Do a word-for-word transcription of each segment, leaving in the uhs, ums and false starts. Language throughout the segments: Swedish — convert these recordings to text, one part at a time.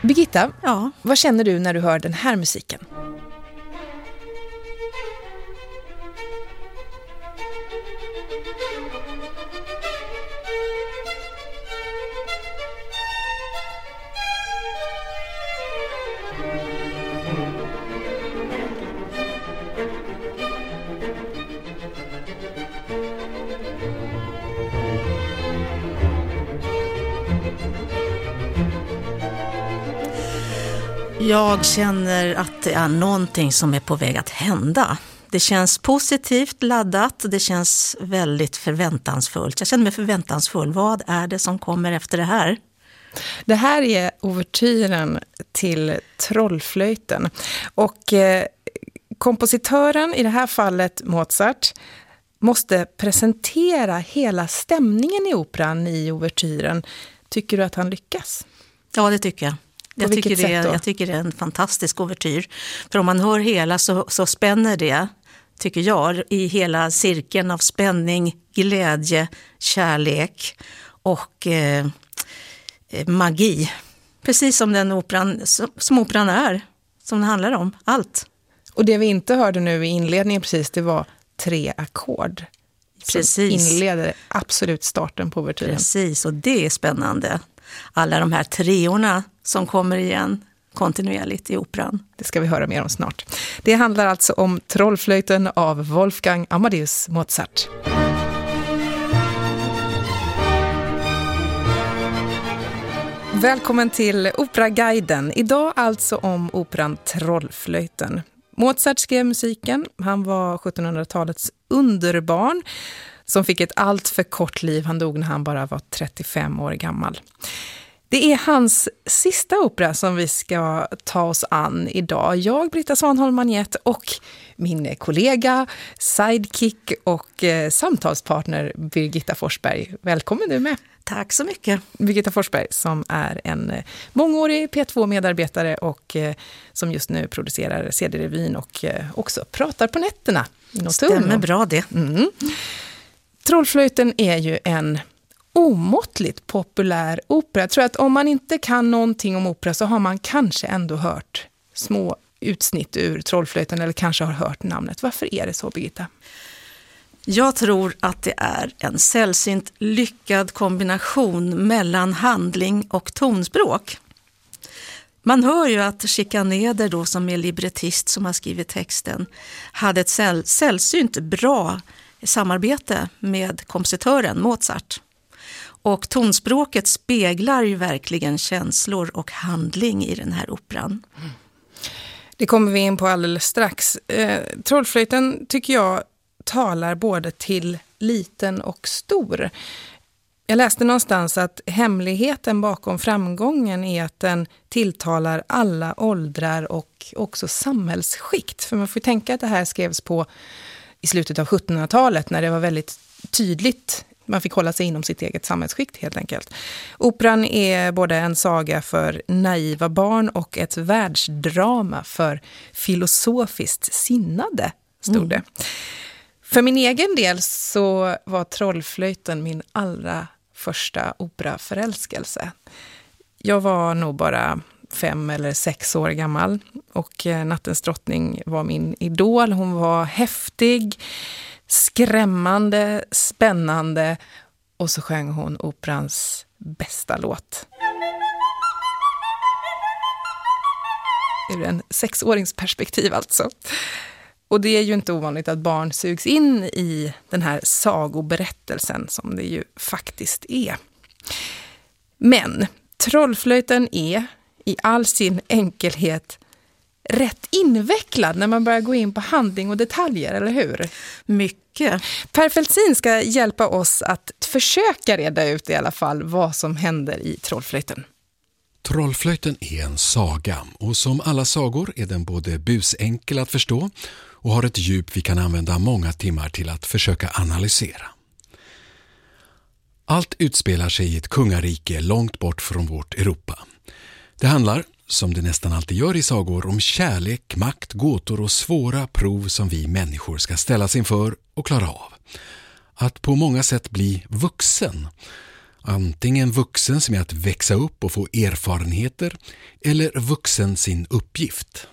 Birgitta, Ja. vad känner du när du hör den här musiken? Jag känner att det är någonting som är på väg att hända. Det känns positivt laddat, det känns väldigt förväntansfullt. Jag känner mig förväntansfull. Vad är det som kommer efter det här? Det här är ouvertyren till Trollflöjten. Och eh, kompositören, i det här fallet Mozart, måste presentera hela stämningen i operan i ouvertyren. Tycker du att han lyckas? Ja, det tycker jag. Jag tycker, det, jag tycker det är en fantastisk ouvertyr. För om man hör hela så, så spänner det, tycker jag, i hela cirkeln av spänning, glädje, kärlek och eh, magi. Precis som den operan, som, som operan är, som det handlar om, allt. Och det vi inte hörde nu i inledningen precis, det var tre ackord. Precis. Som inleder absolut starten på ouvertyren. Precis, och det är spännande. Alla de här treorna som kommer igen kontinuerligt i operan. Det ska vi höra mer om snart. Det handlar alltså om Trollflöjten av Wolfgang Amadeus Mozart. Välkommen till Operaguiden. Idag alltså om operan Trollflöjten. Mozart skrev musiken. Han var sjuttonhundratalets underbarn som fick ett allt för kort liv. Han dog när han bara var trettiofem år gammal. Det är hans sista opera som vi ska ta oss an idag. Jag, Britta Svanholm-Magnett, och min kollega, sidekick och eh, samtalspartner Birgitta Forsberg. Välkommen du med. Tack så mycket. Birgitta Forsberg som är en eh, mångårig P två-medarbetare och eh, som just nu producerar C D-revyn och eh, också pratar på nätterna. Stämmer bra det. Mm. Trollflöjten är ju en omåttligt populär opera. Jag tror att om man inte kan någonting om opera så har man kanske ändå hört små utsnitt ur Trollflöjten eller kanske har hört namnet. Varför är det så, Birgitta? Jag tror att det är en sällsynt lyckad kombination mellan handling och tonspråk. Man hör ju att Schikaneder då, som är librettist som har skrivit texten, hade ett säll- sällsynt bra samarbete med kompositören Mozart. Och tonspråket speglar ju verkligen känslor och handling i den här operan. Det kommer vi in på alldeles strax. Eh, Trollflöjten tycker jag talar både till liten och stor. Jag läste någonstans att hemligheten bakom framgången är att den tilltalar alla åldrar och också samhällsskikt. För man får tänka att det här skrevs på i slutet av sjuttonhundratalet när det var väldigt tydligt. Man fick hålla sig inom sitt eget samhällsskikt helt enkelt. Operan är både en saga för naiva barn och ett världsdrama för filosofiskt sinnade, stod det. Mm. För min egen del så var Trollflöjten min allra första operaförälskelse. Jag var nog bara fem eller sex år gammal och Nattens drottning var min idol. Hon var häftig, skrämmande, spännande och så sjöng hon operans bästa låt. Ur en sexårings perspektiv alltså. Och det är ju inte ovanligt att barn sugs in i den här sagoberättelsen som det ju faktiskt är. Men Trollflöjten är i all sin enkelhet rätt invecklad när man börjar gå in på handling och detaljer, eller hur? Mycket. Per Fältzin ska hjälpa oss att försöka reda ut i alla fall vad som händer i Trollflöjten. Trollflöjten är en saga och som alla sagor är den både busenkel att förstå och har ett djup vi kan använda många timmar till att försöka analysera. Allt utspelar sig i ett kungarike långt bort från vårt Europa. Det handlar, som det nästan alltid gör i sagor, om kärlek, makt, gåtor och svåra prov som vi människor ska ställas inför och klara av. Att på många sätt bli vuxen. Antingen vuxen som är att växa upp och få erfarenheter, eller vuxen sin uppgift.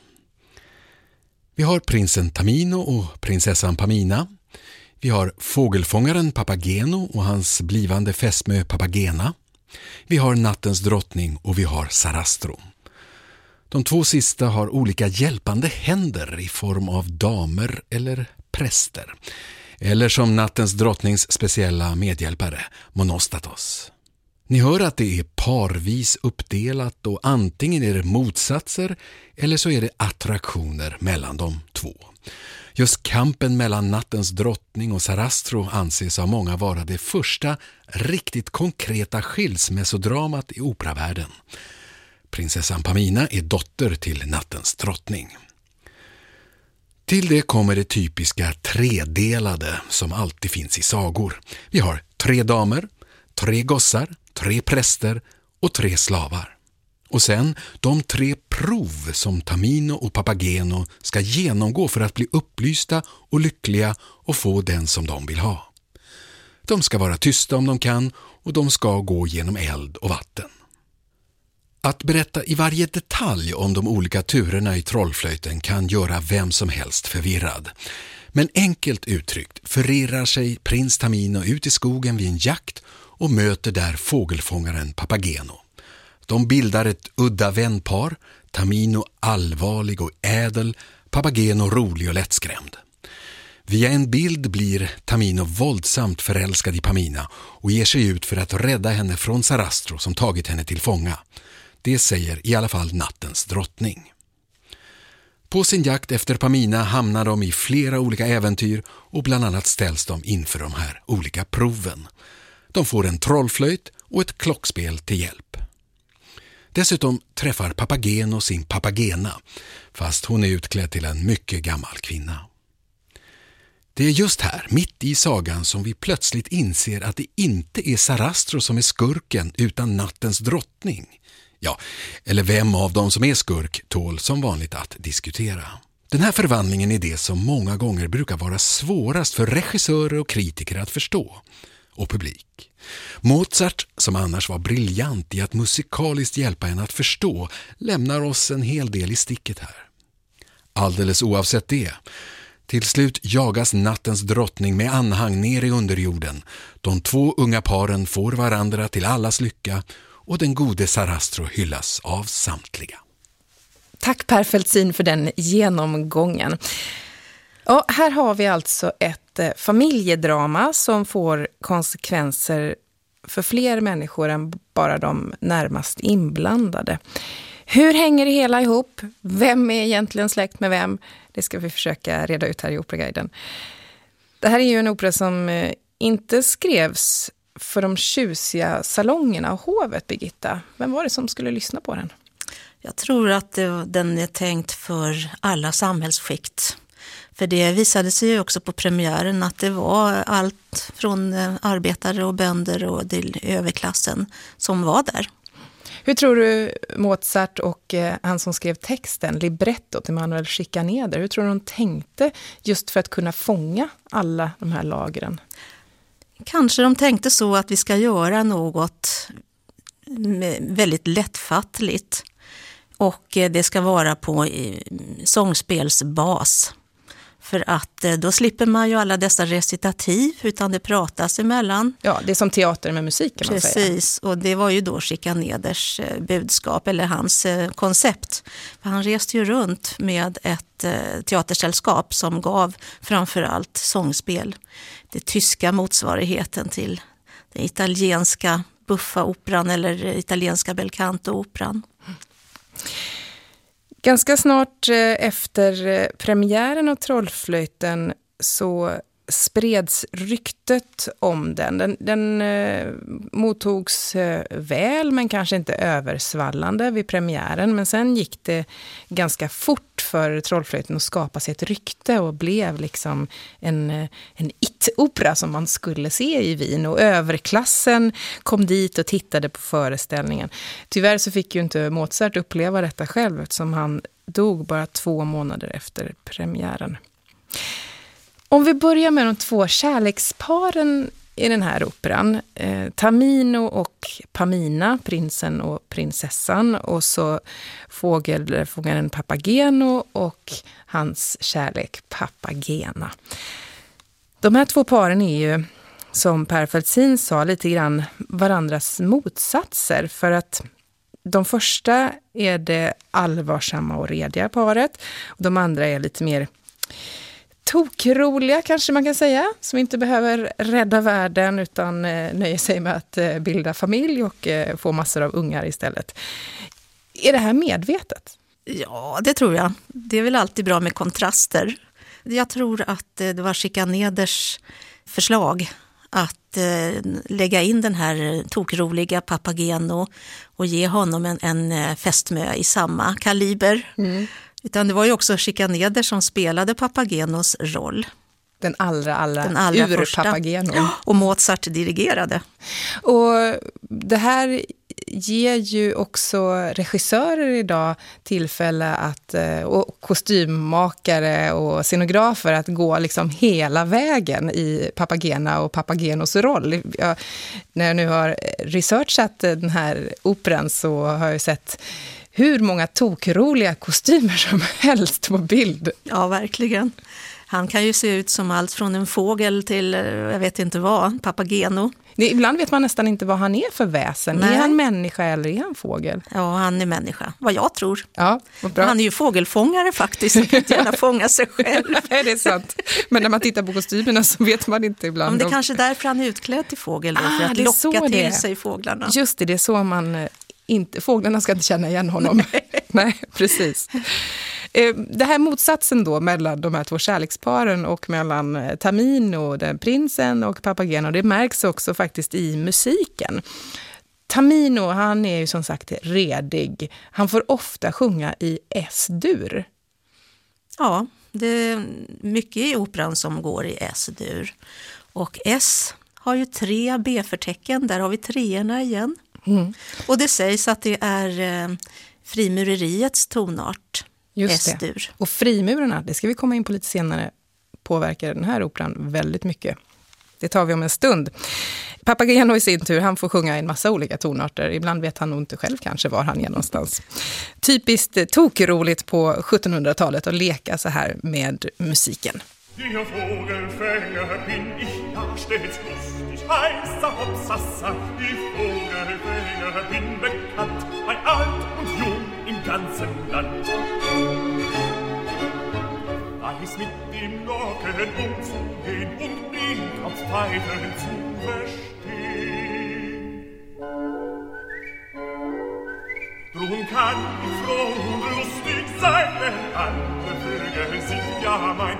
Vi har prinsen Tamino och prinsessan Pamina. Vi har fågelfångaren Papageno och hans blivande fästmö Papagena. Vi har nattens drottning och vi har Sarastro. De två sista har olika hjälpande händer i form av damer eller präster. Eller som nattens drottnings speciella medhjälpare, Monostatos. Ni hör att det är parvis uppdelat och antingen är det motsatser eller så är det attraktioner mellan de två. Just kampen mellan nattens drottning och Sarastro anses av många vara det första riktigt konkreta skilsmässodramat i operavärlden. Prinsessan Pamina är dotter till nattens drottning. Till det kommer det typiska tredelade som alltid finns i sagor. Vi har tre damer, tre gossar, tre präster och tre slavar. Och sen de tre prov som Tamino och Papageno ska genomgå för att bli upplysta och lyckliga och få den som de vill ha. De ska vara tysta om de kan och de ska gå genom eld och vatten. Att berätta i varje detalj om de olika turerna i trollflöjten kan göra vem som helst förvirrad. Men enkelt uttryckt förirrar sig prins Tamino ut i skogen vid en jakt och möter där fågelfångaren Papageno. De bildar ett udda vänpar, Tamino allvarlig och ädel, Papageno rolig och lättskrämd. Via en bild blir Tamino våldsamt förälskad i Pamina och ger sig ut för att rädda henne från Sarastro som tagit henne till fånga. Det säger i alla fall nattens drottning. På sin jakt efter Pamina hamnar de i flera olika äventyr och bland annat ställs de inför de här olika proven. De får en trollflöjt och ett klockspel till hjälp. Dessutom träffar Papageno sin Papagena, fast hon är utklädd till en mycket gammal kvinna. Det är just här, mitt i sagan, som vi plötsligt inser att det inte är Sarastro som är skurken utan nattens drottning. Ja, eller vem av dem som är skurk tål som vanligt att diskutera. Den här förvandlingen är det som många gånger brukar vara svårast för regissörer och kritiker att förstå. Och publik. Mozart, som annars var briljant i att musikaliskt hjälpa en att förstå, lämnar oss en hel del i sticket här. Alldeles oavsett det, till slut jagas nattens drottning med anhang ner i underjorden. De två unga paren får varandra till allas lycka och den gode Sarastro hyllas av samtliga. Tack Per Fältzin för den genomgången. Ja, här har vi alltså ett eh, familjedrama som får konsekvenser för fler människor än bara de närmast inblandade. Hur hänger det hela ihop? Vem är egentligen släkt med vem? Det ska vi försöka reda ut här i Operaguiden. Det här är ju en opera som eh, inte skrevs för de tjusiga salongerna och hovet, Birgitta. Vem var det som skulle lyssna på den? Jag tror att det, den är tänkt för alla samhällsskikt. För det visade sig ju också på premiären att det var allt från arbetare och bönder och till överklassen som var där. Hur tror du Mozart och eh, han som skrev texten, libretto till Manuel Schikaneder, hur tror du de tänkte just för att kunna fånga alla de här lagren? Kanske de tänkte så att vi ska göra något väldigt lättfattligt och det ska vara på sångspelsbas. För att då slipper man ju alla dessa recitativ utan det pratas emellan. Ja, det är som teater med musik kan man Precis, säga. Precis, och det var ju då Schikaneders budskap eller hans koncept. För han reste ju runt med ett teatersällskap som gav framförallt sångspel. Det tyska motsvarigheten till den italienska buffa-operan eller italienska belcanto-operan. Ganska snart efter premiären av Trollflöjten så spreds ryktet om den. Den, den eh, mottogs eh, väl men kanske inte översvallande vid premiären. Men sen gick det ganska fort för Trollflöjten att skapa sig ett rykte och blev liksom en, en it-opera som man skulle se i Wien. Och överklassen kom dit och tittade på föreställningen. Tyvärr så fick ju inte Mozart uppleva detta själv eftersom han dog bara två månader efter premiären. Om vi börjar med de två kärleksparen i den här operan. Eh, Tamino och Pamina, prinsen och prinsessan. Och så fågelfångaren Papageno och hans kärlek Papagena. De här två paren är ju, som Per Feltzin sa, lite grann varandras motsatser. För att de första är det allvarsamma och rediga paret. Och de andra är lite mer tokroliga, kanske man kan säga, som inte behöver rädda världen utan eh, nöjer sig med att eh, bilda familj och eh, få massor av ungar istället. Är det här medvetet? Ja, det tror jag. Det är väl alltid bra med kontraster. Jag tror att eh, det var Schikaneders förslag att eh, lägga in den här tokroliga Papageno och ge honom en, en fästmö i samma kaliber. Mm. Utan det var ju också Schikaneder som spelade Papagenos roll. Den allra, allra, Den allra ur första. Papageno. Ja, och Mozart dirigerade. Och det här ger ju också regissörer idag tillfälle att, och kostymmakare och scenografer att gå liksom hela vägen i Papagena och Papagenos roll. Jag, när jag nu har researchat den här operan så har jag sett hur många tokroliga kostymer som helst på bild. Ja, verkligen. Han kan ju se ut som allt från en fågel till, jag vet inte vad, Papageno. Det, ibland vet man nästan inte vad han är för väsen. Nej. Är han människa eller är han fågel? Ja, han är människa. Vad jag tror. Ja, vad bra. Han är ju fågelfångare faktiskt. Han kan inte gärna fånga sig själv. Nej, det är sant. Men när man tittar på kostymerna så vet man inte ibland. Men det är om... kanske därför han är utklädd till fågel. Då, ah, för att locka till sig fåglarna. Just det, det är så man... Inte, fåglarna ska inte känna igen honom. Nej, Nej precis. Det här motsatsen då mellan de här två kärleksparen och mellan Tamino, den prinsen, och Papageno, det märks också faktiskt i musiken. Tamino, han är ju som sagt redig. Han får ofta sjunga i S-dur. Ja, det är mycket i operan som går i S-dur. Och S har ju tre B-förtecken, där har vi treorna igen. Mm. Och det sägs att det är eh, frimureriets tonart. Just det. Och frimurarna, det ska vi komma in på lite senare, påverkar den här operan väldigt mycket. Det tar vi om en stund. Papageno i sin tur, han får sjunga en massa olika tonarter. Ibland vet han nog inte själv kanske var han är någonstans. Typiskt tokroligt på sjuttonhundratalet att leka så här med musiken. Die Vogelfänger bin ich ja stets lustig, heißer Hopsassa. Die Vogelfänger bin bekannt, bei alt und jung im ganzen Land. Weiß mit dem Locken umzugehen und blind auf Pfeifen zu verstehen. Drum kann ich froh und lustig sein, denn alle Vögel sind ja mein.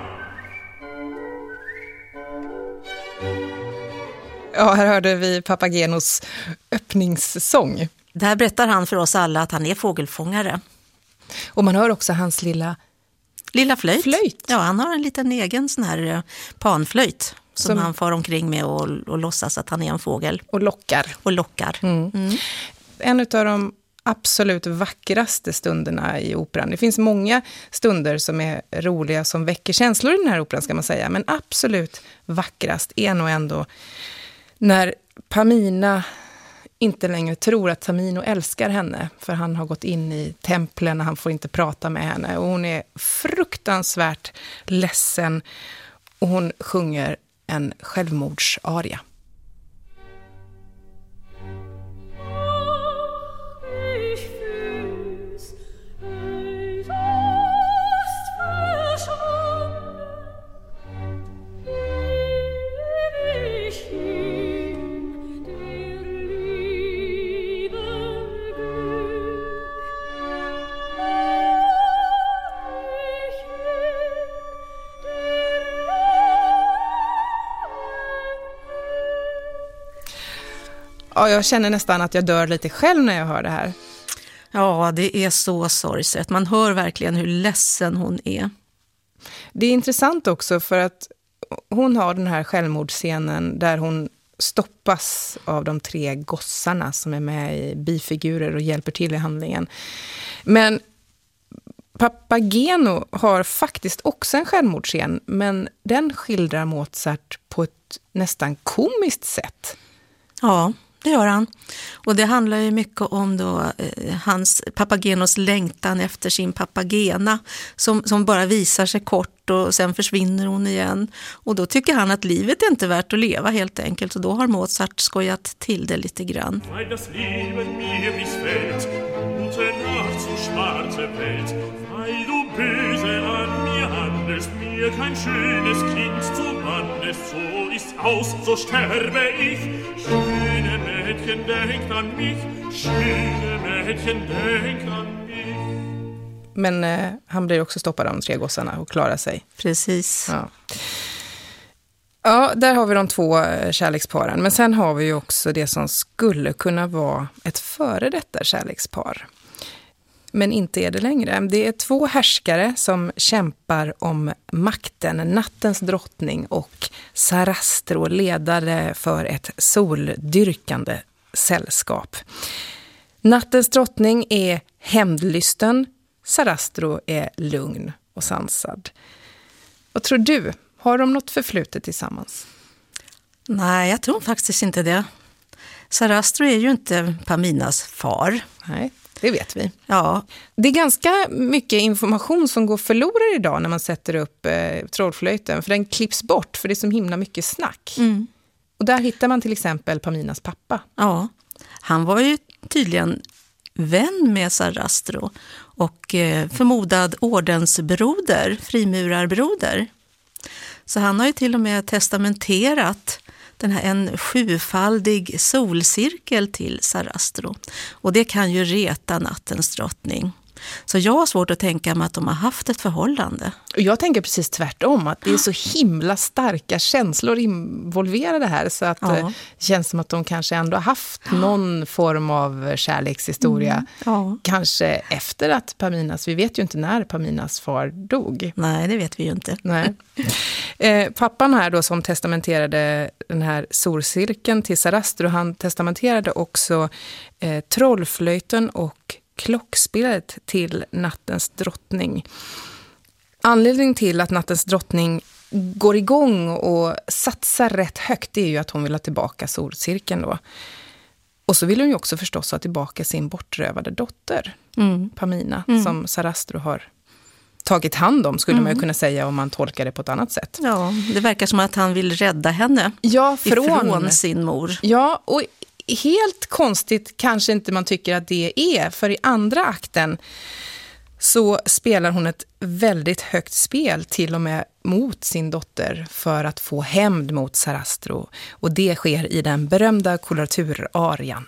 Ja, här hörde vi Papagenos öppningssång. Där berättar han för oss alla att han är fågelfångare. Och man hör också hans lilla... Lilla flöjt. flöjt. Ja, han har en liten egen sån här panflöjt som, som han far omkring med och, och låtsas att han är en fågel. Och lockar. Och lockar. Mm. Mm. En av de absolut vackraste stunderna i operan. Det finns många stunder som är roliga, som väcker känslor i den här operan ska man säga. Men absolut vackrast är nog ändå när Pamina inte längre tror att Tamino älskar henne. För han har gått in i templen och han får inte prata med henne. Och hon är fruktansvärt ledsen. Och hon sjunger en självmordsaria. Ja, jag känner nästan att jag dör lite själv när jag hör det här. Ja, det är så sorgset. Man hör verkligen hur ledsen hon är. Det är intressant också för att hon har den här självmordsscenen där hon stoppas av de tre gossarna som är med i bifigurer och hjälper till i handlingen. Men Papageno har faktiskt också en självmordsscen, men den skildrar Mozart på ett nästan komiskt sätt. Ja, det gör han. Och det handlar ju mycket om då, eh, hans Papagenos längtan efter sin Papagena som, som bara visar sig kort och sen försvinner hon igen. Och då tycker han att livet är inte värt att leva helt enkelt, och då har Mozart skojat till det lite grann. Weil das Leben mir missfällt, gute Nacht, so schwarze Welt, weil du böse an mir handelst, mir kein schönes Kind zu bandes, so ist aus, so sterbe ich. Schöne Mädchen, denkt an mich, schöne Mädchen, denkt an mich. Men eh, han blir också stoppad av de tre gossarna och klarar sig. Precis. Ja. Ja, där har vi de två kärleksparen. Men sen har vi ju också det som skulle kunna vara ett före detta kärlekspar. Men inte är det längre. Det är två härskare som kämpar om makten. Nattens drottning och Sarastro, ledare för ett soldyrkande sällskap. Nattens drottning är hämndlysten. Sarastro är lugn och sansad. Vad tror du? Har de något förflutet tillsammans? Nej, jag tror faktiskt inte det. Sarastro är ju inte Paminas far. Nej, det vet vi. Ja. Det är ganska mycket information som går förlorad idag när man sätter upp eh, trollflöjten. För den klipps bort, för det är så himla mycket snack. Mm. Och där hittar man till exempel Paminas pappa. Ja, han var ju tydligen vän med Sarastro och eh, förmodad ordensbroder, frimurarbroder. Så han har ju till och med testamenterat den här, en sjufaldig solcirkel till Sarastro. Och det kan ju reta nattens drottning. Så jag har svårt att tänka mig att de har haft ett förhållande. Och jag tänker precis tvärtom, att det är så himla starka känslor involverade här, så att Ja. det känns som att de kanske ändå har haft någon form av kärlekshistoria. Mm. Ja. Kanske efter att Paminas, vi vet ju inte när Paminas far dog. Nej, det vet vi ju inte. Nej. Eh, pappan här då som testamenterade den här solcirkeln till Sarastro, han testamenterade också eh, trollflöjten och klockspelet till nattens drottning. Anledningen till att nattens drottning går igång och satsar rätt högt är ju att hon vill ha tillbaka solcirkeln då. Och så vill hon ju också förstås ha tillbaka sin bortrövade dotter, Mm. Pamina, Mm. som Sarastro har tagit hand om, skulle Mm. man ju kunna säga om man tolkar det på ett annat sätt. Ja, det verkar som att han vill rädda henne Ja, från, ifrån sin mor. Ja, och helt konstigt kanske inte man tycker att det är, för i andra akten så spelar hon ett väldigt högt spel till och med mot sin dotter för att få hämnd mot Sarastro, och det sker i den berömda koloraturarian.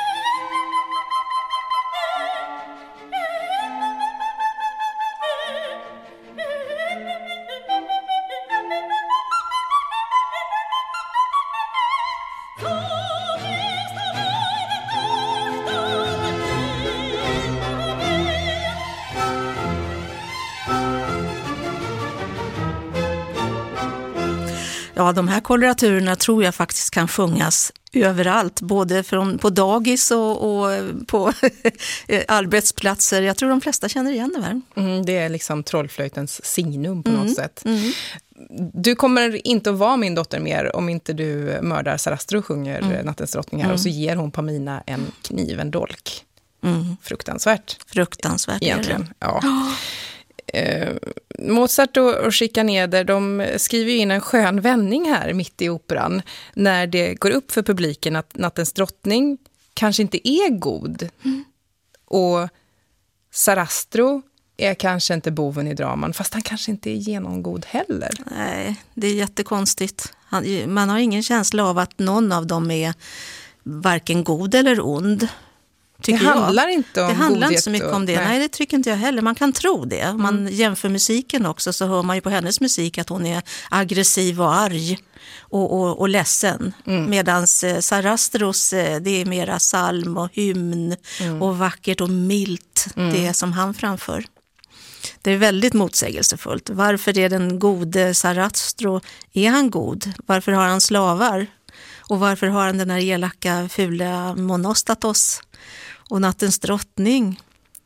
Ja, de här koloraturerna tror jag faktiskt kan sjungas överallt, både från, på dagis och, och på arbetsplatser. Jag tror de flesta känner igen det här. Mm, det är liksom trollflöjtens signum på Mm. något sätt. Mm. Du kommer inte att vara min dotter mer om inte du mördar Sarastro, sjunger Mm. nattens drottning här. Mm. Och så ger hon Pamina en kniv, en dolk. Mm. Fruktansvärt. Fruktansvärt Egentligen, är det. ja. Eh, Mozart och, och Schikaneder, de skriver ju in en skön vändning här mitt i operan när det går upp för publiken att nattens drottning kanske inte är god. Mm. Och Sarastro är kanske inte boven i draman, fast han kanske inte är genomgod heller. Nej, det är jättekonstigt. Han, man har ingen känsla av att någon av dem är varken god eller ond. Det handlar inte om Det handlar godhet inte så mycket och- om det. nej. Nej. det tycker inte jag heller. Man kan tro det. Om man jämför musiken också så hör man ju på hennes musik att hon är aggressiv och arg och, och, och ledsen. Mm. Medan eh, Sarastros, eh, det är mera psalm och hymn och vackert och milt, det som han framför. Det är väldigt motsägelsefullt. Varför är den gode Sarastro, är han god? Varför har han slavar? Och varför har han den här elaka, fula Monostatos? Och nattens drottning,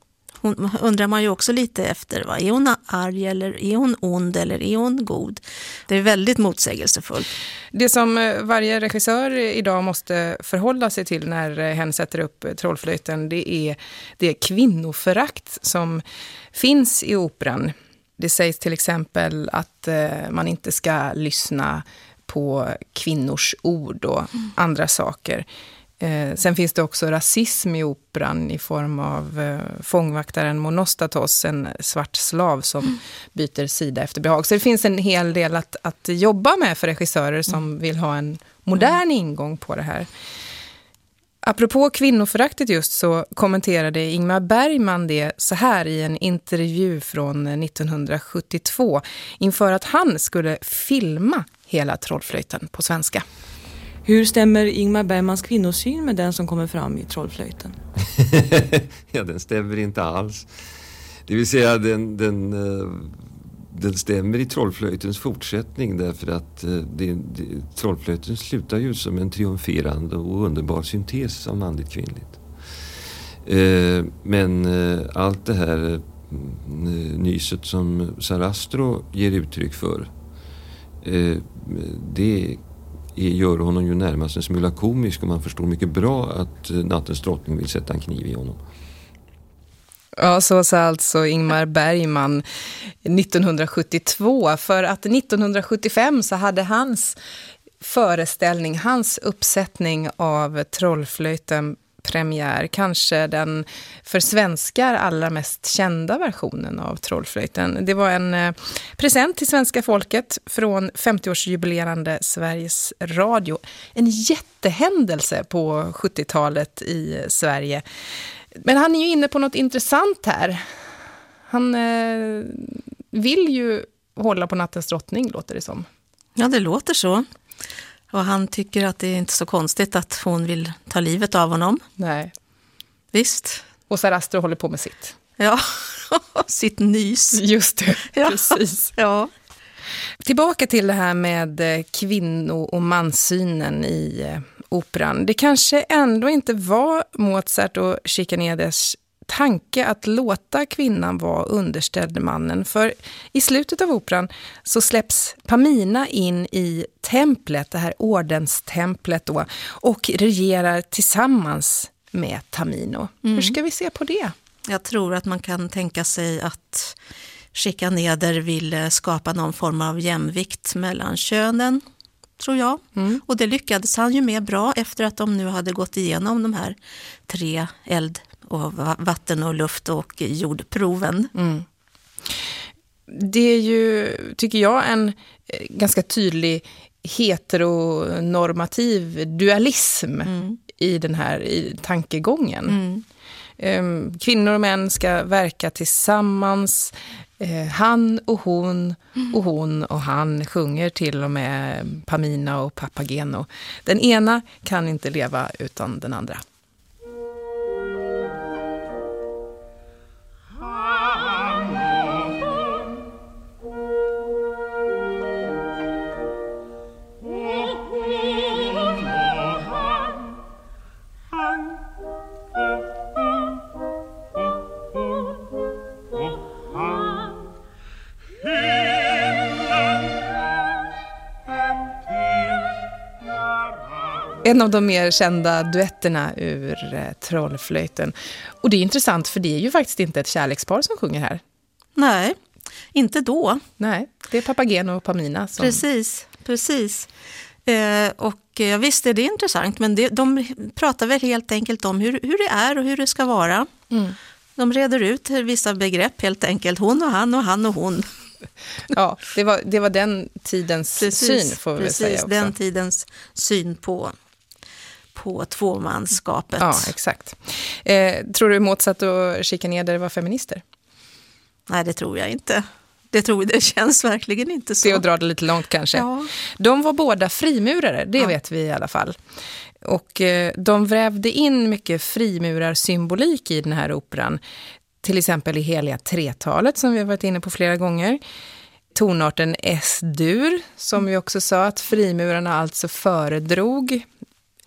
hon undrar man ju också lite efter. Va? Är hon arg eller är hon ond eller är hon god? Det är väldigt motsägelsefullt. Det som varje regissör idag måste förhålla sig till när hen sätter upp Trollflöjten, det är det kvinnoförakt som finns i operan. Det sägs till exempel att man inte ska lyssna på kvinnors ord och mm. andra saker. Eh, sen finns det också rasism i operan i form av eh, fångvaktaren Monostatos, en svart slav som mm. byter sida efter behag. Så det finns en hel del att, att jobba med för regissörer som mm. vill ha en modern mm. ingång på det här. Apropå kvinnoföraktet just så kommenterade Ingmar Bergman det så här i en intervju från nittonhundrasjuttiotvå inför att han skulle filma hela Trollflöjten på svenska. Hur stämmer Ingmar Bergmans kvinnosyn med den som kommer fram i Trollflöjten? Ja, den stämmer inte alls. Det vill säga den, den, den stämmer i Trollflöjtens fortsättning därför att det, det, Trollflöjten slutar ju som en triumferande och underbar syntes av manligt kvinnligt. Men allt det här nyset som Sarastro ger uttryck för, det gör honom ju närmast en smula komisk och man förstår mycket bra att Nattens drottning vill sätta en kniv i honom. Ja, så sa alltså Ingmar Bergman nittonhundrasjuttiotvå, för att nittonhundrasjuttiofem så hade hans föreställning, hans uppsättning av Trollflöjten premiär, kanske den för svenskar allra mest kända versionen av Trollflöjten. Det var en eh, present till svenska folket från femtioårsjubilerande Sveriges Radio. En jättehändelse på sjuttiotalet i Sverige. Men han är ju inne på något intressant här. Han eh, vill ju hålla på Nattens drottning, låter det som. Ja, det låter så. Och han tycker att det är inte så konstigt att hon vill ta livet av honom. Nej. Visst. Och Sarastro håller på med sitt. Ja, sitt nys. Just det, ja. Precis. Ja. Tillbaka till det här med kvinno- och manssynen i operan. Det kanske ändå inte var Mozart och Schikaneders tanke att låta kvinnan vara underställd mannen. För i slutet av operan så släpps Pamina in i templet, det här ordenstemplet då, och regerar tillsammans med Tamino. Mm. Hur ska vi se på det? Jag tror att man kan tänka sig att Schikaneder ville skapa någon form av jämvikt mellan könen, tror jag. Mm. Och det lyckades han ju med bra efter att de nu hade gått igenom de här tre eld- och vatten- och luft- och jordproven. Mm. Det är ju, tycker jag, en ganska tydlig heteronormativ dualism mm. i den här i tankegången. Mm. Um, kvinnor och män ska verka tillsammans. Uh, han och hon mm. och hon och han sjunger till och med Pamina och Papageno. Den ena kan inte leva utan den andra. En av de mer kända duetterna ur eh, Trollflöjten. Och det är intressant för det är ju faktiskt inte ett kärlekspar som sjunger här. Nej, inte då. Nej, det är Papageno och Pamina som... Precis, precis. Eh, och eh, visst är det intressant, men det, de pratar väl helt enkelt om hur, hur det är och hur det ska vara. Mm. De reder ut vissa begrepp helt enkelt. Hon och han och han och hon. Ja, det var, det var den tidens precis, syn får vi precis, säga också. Den tidens syn på, på tvåmanskapet. Ja, exakt. Eh, tror du Mozart och Schikaneder var feminister? Nej, det tror jag inte. Det, tror, det känns verkligen inte så. Det är att dra det lite långt kanske. Ja. De var båda frimurare, det ja. vet vi i alla fall. Och eh, de vrävde in mycket frimurarsymbolik i den här operan. Till exempel i heliga tretalet som vi har varit inne på flera gånger. Tonarten S-dur som vi också sa att frimurarna alltså föredrog.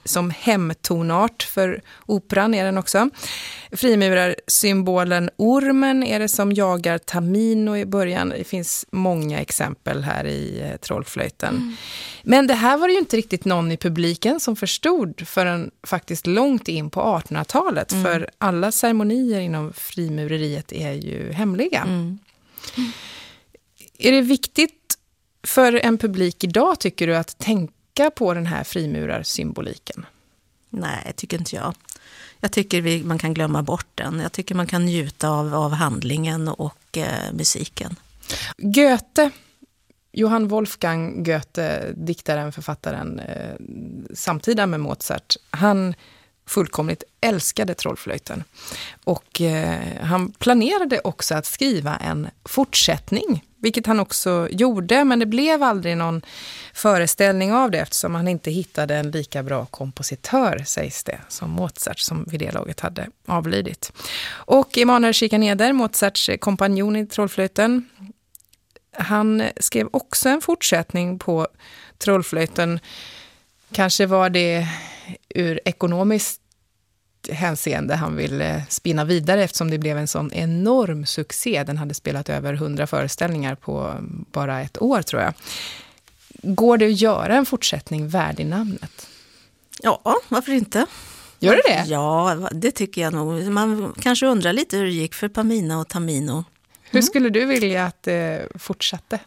som hemtonart för operan är den också. Frimurarsymbolen ormen är det som jagar Tamino i början. Det finns många exempel här i eh, trollflöjten. Mm. Men det här var det ju inte riktigt någon i publiken som förstod förrän faktiskt långt in på artonhundratalet. Mm. För alla ceremonier inom frimureriet är ju hemliga. Mm. Mm. Är det viktigt för en publik idag, tycker du, att tänka på den här frimurarsymboliken? Nej, tycker inte jag. Jag tycker vi, man kan glömma bort den. Jag tycker man kan njuta av, av handlingen och eh, musiken. Goethe, Johann Wolfgang Goethe, diktaren, författaren, eh, samtida med Mozart, han fullkomligt älskade trollflöjten. Och eh, han planerade också att skriva en fortsättning, vilket han också gjorde, men det blev aldrig någon föreställning av det eftersom han inte hittade en lika bra kompositör, sägs det, som Mozart, som vid det laget hade avlidit. Och Emanuel Schikaneder, Mozarts kompanjon i trollflöjten, han skrev också en fortsättning på trollflöjten. Kanske var det ur ekonomiskt hänseende han ville spinna vidare eftersom det blev en sån enorm succé. Den hade spelat över hundra föreställningar på bara ett år, tror jag. Går det att göra en fortsättning värd i namnet? Ja, varför inte? Gör det det? Ja, det tycker jag nog. Man kanske undrar lite hur det gick för Pamina och Tamino. Mm. Hur skulle du vilja att det fortsatte?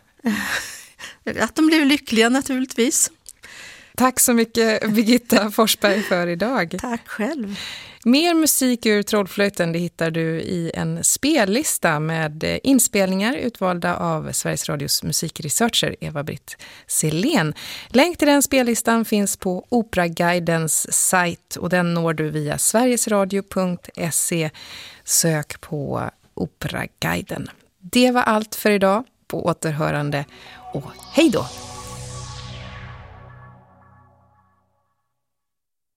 Att de blev lyckliga naturligtvis. Tack så mycket Birgitta Forsberg för idag. Tack själv. Mer musik ur trollflöjten det hittar du i en spellista med inspelningar utvalda av Sveriges Radios musikresearcher Eva-Britt Selén. Länk till den spellistan finns på Operaguidens sajt och den når du via sverigesradio punkt se. Sök på Operaguiden. Det var allt för idag. På återhörande och hej då!